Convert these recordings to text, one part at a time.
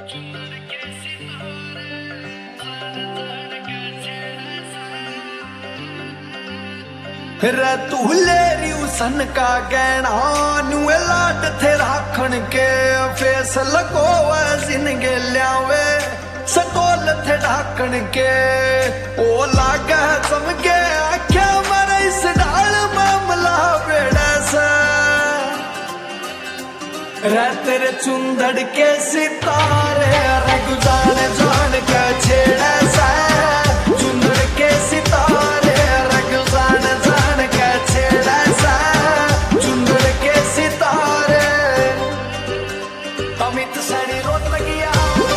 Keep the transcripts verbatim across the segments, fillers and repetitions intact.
रे तू लेरी उसन का गहना नुए लाट थे राखण के फेस लगो जिनगे लियावे सकोल थे ढाकण के ओ लागे चमके आख्या मरे इस डाल मामला बेड़ा सा रे तेरे चुंदड़ के सितारे रे गुजान जान के छेड़ा सा चुंदड़ के सितारे रे गुजान जान के छेड़ा सा चुंदड़ के सितारे अमित सड़ी रोट लगिया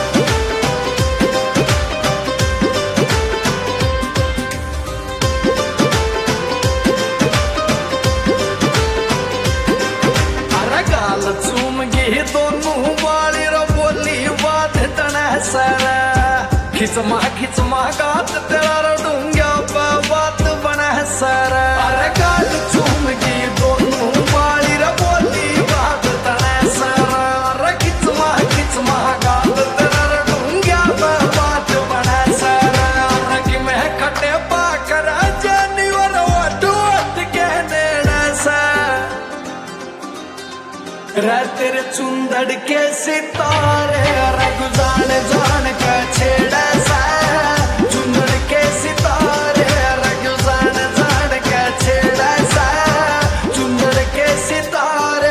अरे गाल चूम गी दोनों बाली रो बोली बात तना सारा खिचमा खिचमा गात तेरा डूंगा बात बना सारा अरे गाल चूम गी दोनों बाली रो बोली बात तना सारा अरे खिचमा खिचमा गात तेरा डूंगा बात बना सारा अरे कि मैं खटे पाकर जानी वर वट वट कहने सा रे तेरे चुंदड़ के सितारे रे गुजान जान का छेड़ा सा चुंदड़ के सितारे रे गुजान जान का छेड़ा सा चुंदड़ के सितारे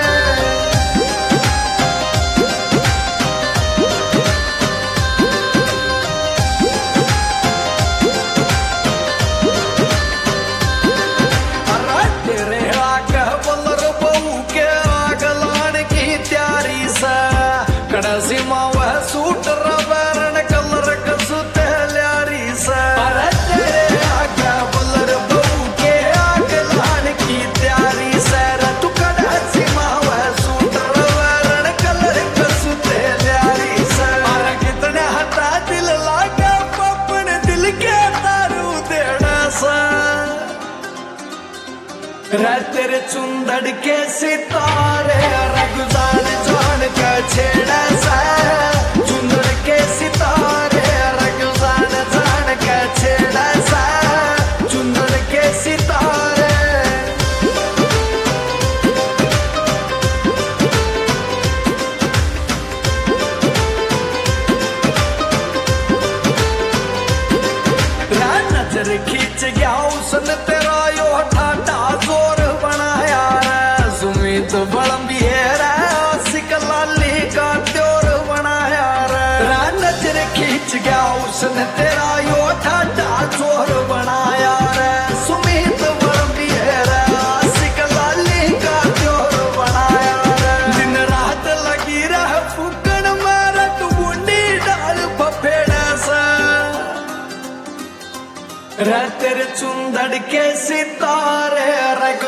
अरे तेरे आग बलर बहू के आग लाने की तैयारी सा कड़सी मावा सूट रबरन कलर कसुते ल्यारी सा अरे तेरे आग बलर बहू के आग लाने की तैयारी सा तू कड़सी मावा सूट रबरन कलर कसुते ल्यारी सा अरे कितने हटा दिल लागा पपन दिल के तारू देना सा रे तेरे चुंदड़ के सितारे रे गुजान जान का छेड़ा सा चुंदड़ के सितारे रे गुजान जान का छेड़ा सा चुंदड़ के सितारे नजर खींच गया उसने तेरा यो ठाटा जोर बनाया रे सुमित बड़म्बी है सिकलाली का त्योर बनाया रे नजर खींच गया उसने तेरा यो ठाटा जोर बनाया रे सुमित बड़म्बी है सिकलाली का त्योर बनाया रे दिन रात लगी रह फूकन मारा तू बूंदी डाल फफेड़ा सा रे तेरे चुंदड़ के सितारे रे